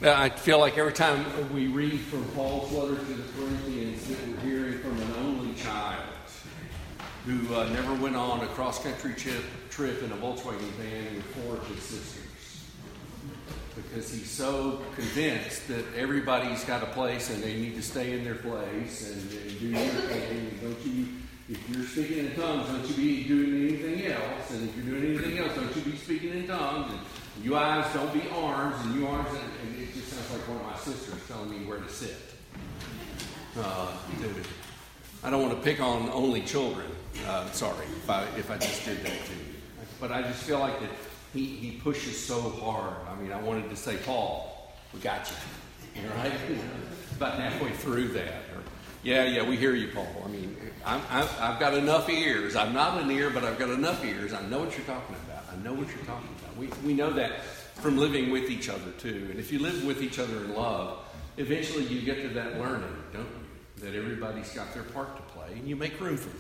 I feel like every time we read from Paul's letter to the Corinthians that we're hearing from an only child who never went on a cross-country trip in a Volkswagen van with four of his sisters. Because he's so convinced that everybody's got a place and they need to stay in their place and do your thing. Don't you, if you're speaking in tongues, don't you be doing anything else. And if you're doing anything else, don't you be speaking in tongues. And you eyes don't be arms, and you arms, and it just sounds like one of my sisters telling me where to sit. Dude, I don't want to pick on only children. Sorry if I just did that to you. But I just feel like that he pushes so hard. I mean, I wanted to say, Paul, we got you. All right? About halfway through that. Or, yeah, we hear you, Paul. I mean, I've got enough ears. I'm not an ear, but I've got enough ears. I know what you're talking about. I know what you're talking about. We know that from living with each other, too. And if you live with each other in love, eventually you get to that learning, don't you? That everybody's got their part to play, and you make room for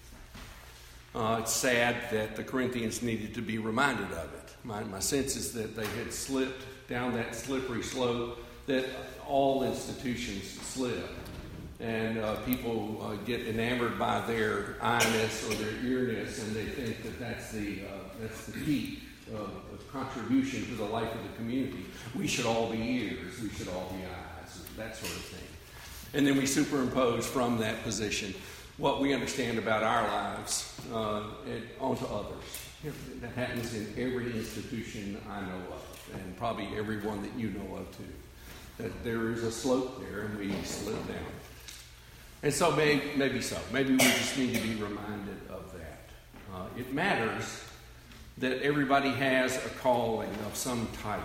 that. It's sad that the Corinthians needed to be reminded of it. My sense is that they had slipped down that slippery slope that all institutions slip. And people get enamored by their eye-ness or their ear-ness, and they think that that's the peak of contribution to the life of the community. We should all be ears. We should all be eyes. That sort of thing. And then we superimpose from that position what we understand about our lives onto others. That happens in every institution I know of, and probably every one that you know of too. That there is a slope there, and we slip down. And so maybe so. Maybe we just need to be reminded of that. It matters that everybody has a calling of some type,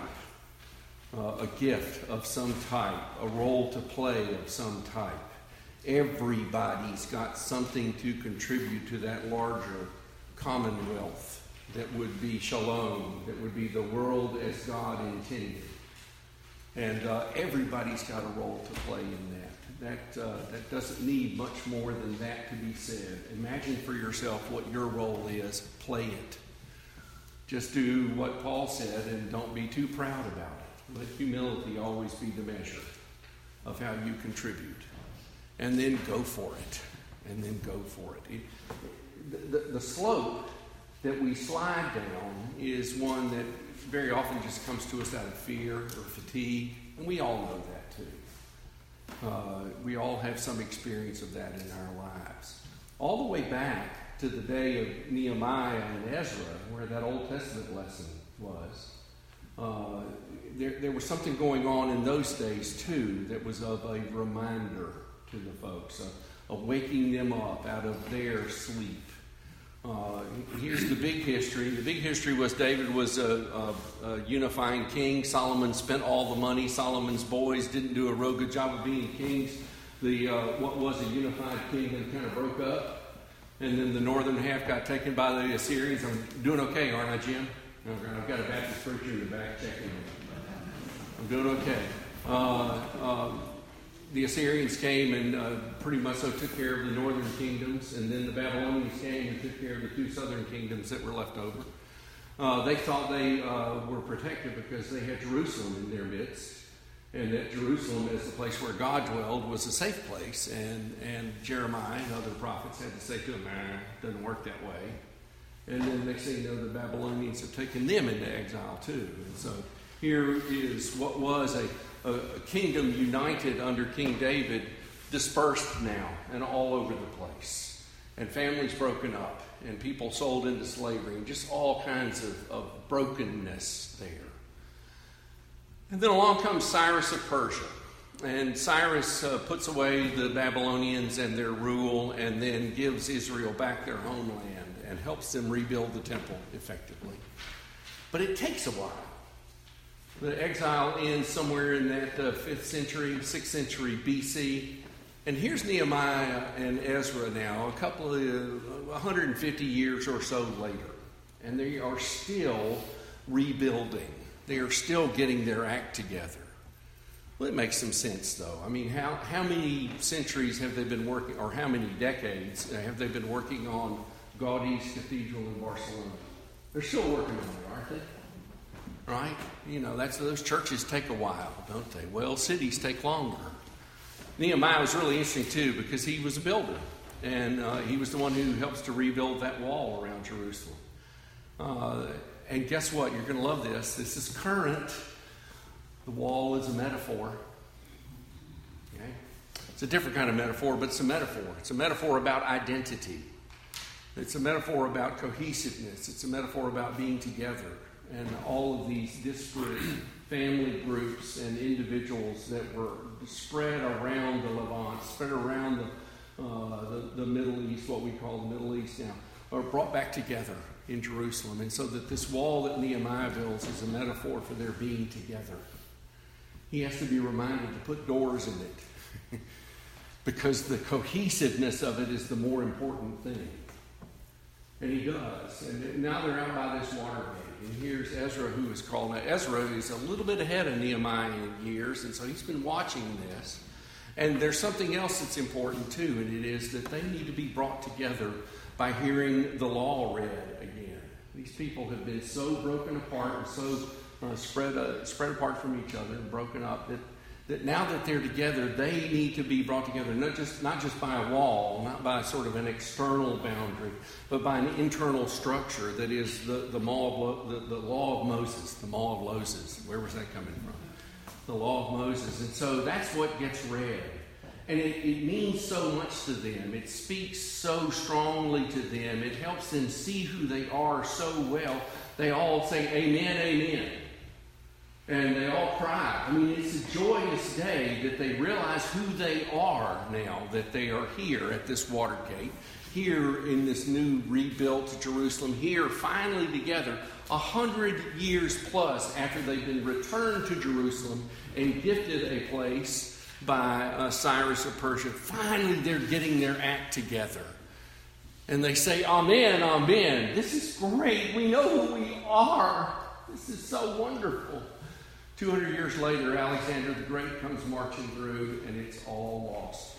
a gift of some type, a role to play of some type. Everybody's got something to contribute to that larger commonwealth that would be shalom, that would be the world as God intended. And everybody's got a role to play in that. That doesn't need much more than that to be said. Imagine for yourself what your role is. Play it. Just do what Paul said and don't be too proud about it. Let humility always be the measure of how you contribute. And then go for it. And then go for it. The slope that we slide down is one that very often just comes to us out of fear or fatigue. And we all know that too. We all have some experience of that in our lives. All the way back to the day of Nehemiah and Ezra, where that Old Testament lesson was, there was something going on in those days too that was of a reminder to the folks, of waking them up out of their sleep. Here's the big history. The big history was David was a unifying king. Solomon spent all the money. Solomon's boys didn't do a real good job of being kings. What was a unified kingdom kind of broke up. And then the northern half got taken by the Assyrians. I'm doing okay, aren't I, Jim? I've got a Baptist preacher in the back checking me. I'm doing okay. The Assyrians came and pretty much so took care of the northern kingdoms, and then the Babylonians came and took care of the two southern kingdoms that were left over. They thought they were protected because they had Jerusalem in their midst, and that Jerusalem, as the place where God dwelled, was a safe place. And Jeremiah and other prophets had to say to them, it doesn't work that way. And then next thing you know, the Babylonians have taken them into exile too. And so here is what was a kingdom united under King David, dispersed now and all over the place. And families broken up and people sold into slavery and just all kinds of brokenness there. And then along comes Cyrus of Persia. And Cyrus puts away the Babylonians and their rule and then gives Israel back their homeland and helps them rebuild the temple effectively. But it takes a while. The exile ends somewhere in that 5th century, 6th century BC. And here's Nehemiah and Ezra now, a couple of 150 years or so later. And they are still rebuilding. They are still getting their act together. Well, it makes some sense, though. I mean, how many centuries have they been working, or how many decades have they been working on Gaudi's Cathedral in Barcelona? They're still working on it, aren't they? right? Those churches take a while, don't they? Well, cities take longer. Nehemiah was really interesting too because he was a builder, and he was the one who helps to rebuild that wall around Jerusalem. And guess what? You're going to love this. This is current. The wall is a metaphor. Okay? It's a different kind of metaphor, but it's a metaphor. It's a metaphor about identity. It's a metaphor about cohesiveness. It's a metaphor about being together. And all of these disparate family groups and individuals that were spread around the Levant, spread around the Middle East, what we call the Middle East now, are brought back together in Jerusalem. And so that this wall that Nehemiah builds is a metaphor for their being together. He has to be reminded to put doors in it because the cohesiveness of it is the more important thing. And he does. And now they're out by this water gate. And here's Ezra, who is called. Now, Ezra is a little bit ahead of Nehemiah in years, and so he's been watching this. And there's something else that's important, too, and it is that they need to be brought together by hearing the law read again. These people have been so broken apart and so spread apart from each other and broken up that now that they're together, they need to be brought together, not just by a wall, not by sort of an external boundary, but by an internal structure that is the law of Moses, the law of Moses. Where was that coming from? The law of Moses. And so that's what gets read. And it means so much to them. It speaks so strongly to them. It helps them see who they are so well. They all say, amen, amen. And they all cry. I mean, it's a joyous day that they realize who they are now, that they are here at this water gate, here in this new rebuilt Jerusalem, here finally together, 100 years plus after they've been returned to Jerusalem and gifted a place by Cyrus of Persia. Finally, they're getting their act together. And they say, amen, amen. This is great. We know who we are. This is so wonderful. 200 years later, Alexander the Great comes marching through, and it's all lost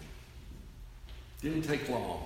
again. Didn't take long.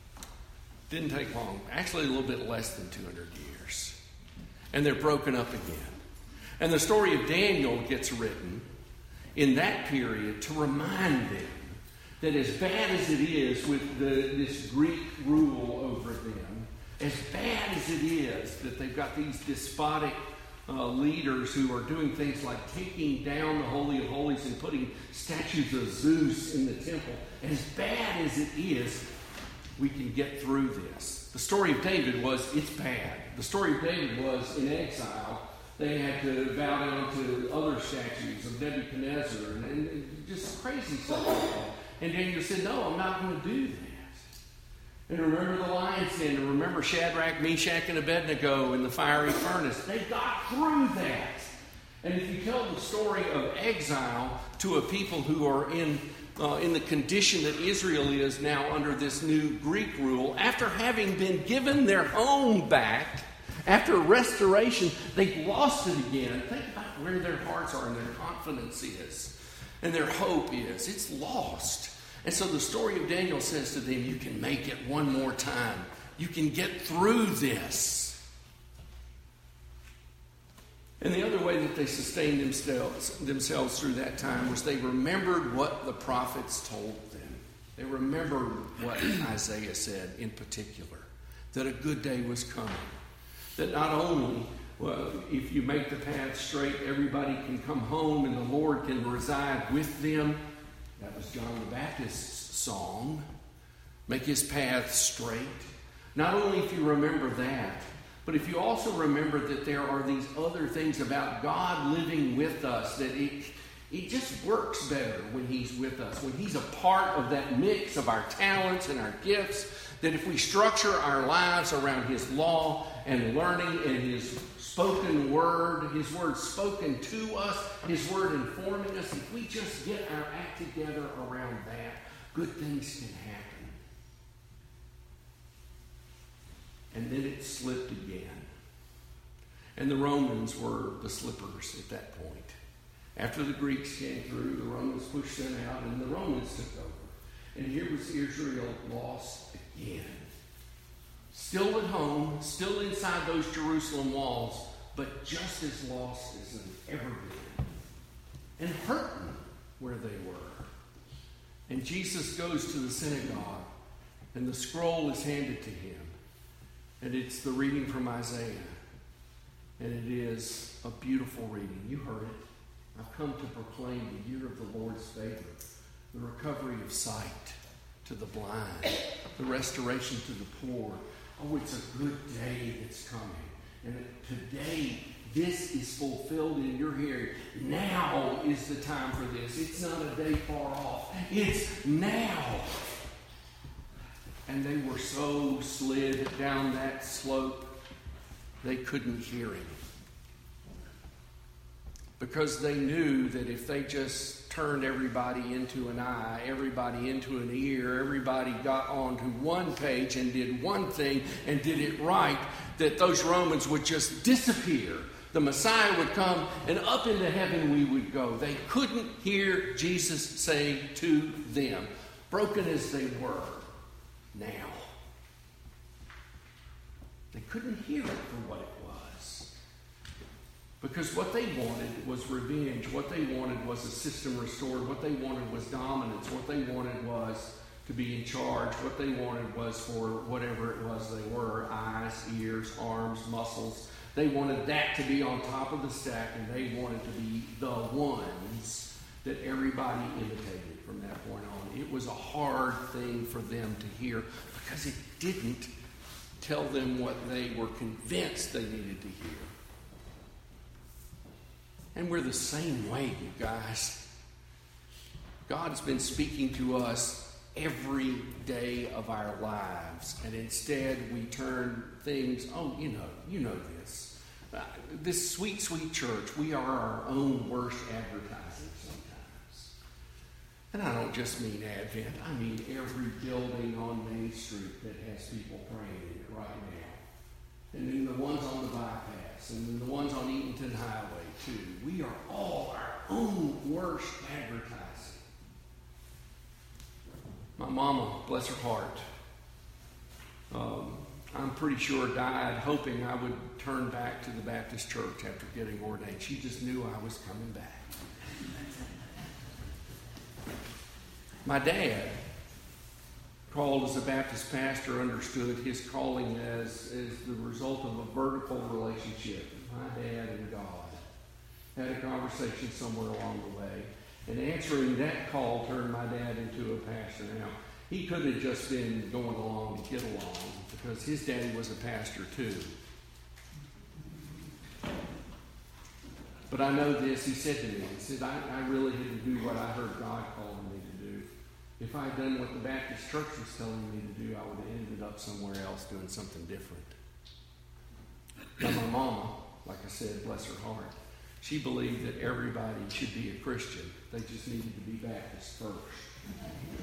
Actually, a little bit less than 200 years. And they're broken up again. And the story of Daniel gets written in that period to remind them that as bad as it is with this Greek rule over them, as bad as it is that they've got these despotic leaders who are doing things like taking down the Holy of Holies and putting statues of Zeus in the temple, as bad as it is, we can get through this. The story of David was, it's bad. The story of David was, in exile, they had to bow down to other statues of Nebuchadnezzar and just crazy stuff. And Daniel said, no, I'm not going to do that. And remember the lion's den, and remember Shadrach, Meshach, and Abednego in the fiery furnace. They got through that. And if you tell the story of exile to a people who are in the condition that Israel is now under this new Greek rule, after having been given their home back, after restoration, they've lost it again. Think about where their hearts are and their confidence is and their hope is. It's lost. And so the story of Daniel says to them, you can make it one more time. You can get through this. And the other way that they sustained themselves through that time was they remembered what the prophets told them. They remembered what Isaiah said in particular, that a good day was coming. That not only, if you make the path straight, everybody can come home and the Lord can reside with them. That was John the Baptist's song. Make his path straight. Not only if you remember that, but if you also remember that there are these other things about God living with us, that it just works better when he's with us, when he's a part of that mix of our talents and our gifts, that if we structure our lives around his law and learning and his spoken word, his word spoken to us, his word informing us, if we just get our act together around that, good things can happen. And then it slipped again. And the Romans were the slippers at that point. After the Greeks came through, the Romans pushed them out, and the Romans took over. And here was Israel lost again. Still at home, still inside those Jerusalem walls, but just as lost as they've ever been, and hurting where they were. And Jesus goes to the synagogue, and the scroll is handed to him, and it's the reading from Isaiah, and it is a beautiful reading. You heard it. I've come to proclaim the year of the Lord's favor, the recovery of sight to the blind, the restoration to the poor. Oh, it's a good day that's coming. And today, this is fulfilled in your hearing. Now is the time for this. It's not a day far off. It's now. And they were so slid down that slope, they couldn't hear him. Because they knew that if they just turned everybody into an eye, everybody into an ear, everybody got onto one page and did one thing and did it right, that those Romans would just disappear. The Messiah would come, and up into heaven we would go. They couldn't hear Jesus say to them, broken as they were now. They couldn't hear it for what it was. Because what they wanted was revenge. What they wanted was a system restored. What they wanted was dominance. What they wanted was to be in charge. What they wanted was for whatever it was they were, eyes, ears, arms, muscles. They wanted that to be on top of the stack, and they wanted to be the ones that everybody imitated from that point on. It was a hard thing for them to hear because it didn't tell them what they were convinced they needed to hear. And we're the same way, you guys. God has been speaking to us every day of our lives. And instead we turn things, you know this. This sweet, sweet church, we are our own worst advertising sometimes. And I don't just mean Advent. I mean every building on Main Street that has people praying in it right now. And then the ones on the bypass. And then the ones on Eatonton Highway, too. We are all our own worst advertising. My mama, bless her heart, I'm pretty sure died hoping I would turn back to the Baptist church after getting ordained. She just knew I was coming back. My dad, called as a Baptist pastor, understood his calling as the result of a vertical relationship with my dad and God. Had a conversation somewhere along the way. And answering that call turned my dad into a pastor. Now, he could have just been going along to get along because his daddy was a pastor too. But I know this, he said to me, he said, I really didn't do what I heard God calling me to do. If I had done what the Baptist church was telling me to do, I would have ended up somewhere else doing something different. Now my mama, like I said, bless her heart, she believed that everybody should be a Christian. They just needed to be Baptist first.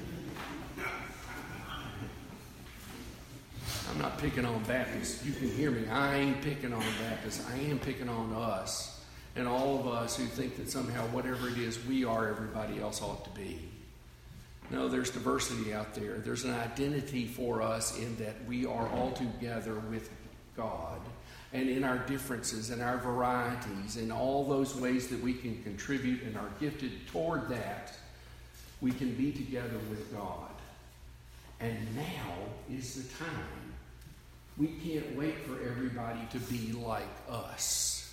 I'm not picking on Baptists. You can hear me. I ain't picking on Baptists. I am picking on us and all of us who think that somehow whatever it is we are, everybody else ought to be. No, there's diversity out there. There's an identity for us in that we are all together with God. And in our differences and our varieties and all those ways that we can contribute and are gifted toward that, we can be together with God. And now is the time. We can't wait for everybody to be like us.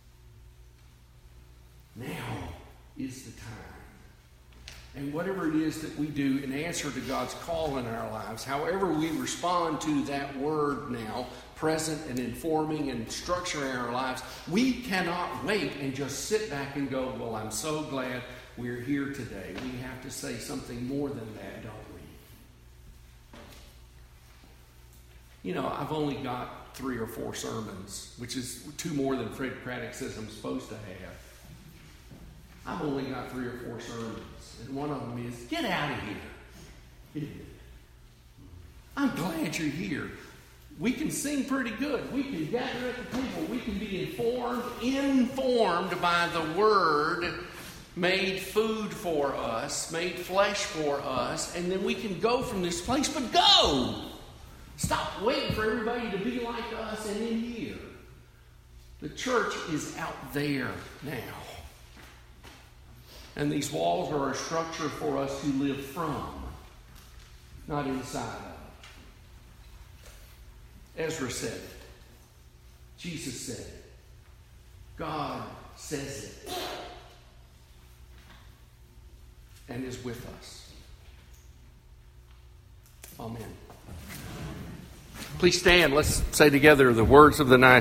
Now is the time. And whatever it is that we do in answer to God's call in our lives, however we respond to that word now, present and informing and structuring our lives, we cannot wait and just sit back and go, well, I'm so glad we're here today. We have to say something more than that, don't we? You know, I've only got 3 or 4 sermons, which is 2 more than Fred Craddock says I'm supposed to have. I've only got 3 or 4 sermons. And one of them is, get out of here. I'm glad you're here. We can sing pretty good. We can gather at the table. We can be informed by the Word made food for us, made flesh for us, and then we can go from this place. But go! Stop waiting for everybody to be like us and in here. The church is out there now. And these walls are a structure for us to live from, not inside of. Ezra said it. Jesus said it. God says it. And is with us. Amen. Please stand. Let's say together the words of the night.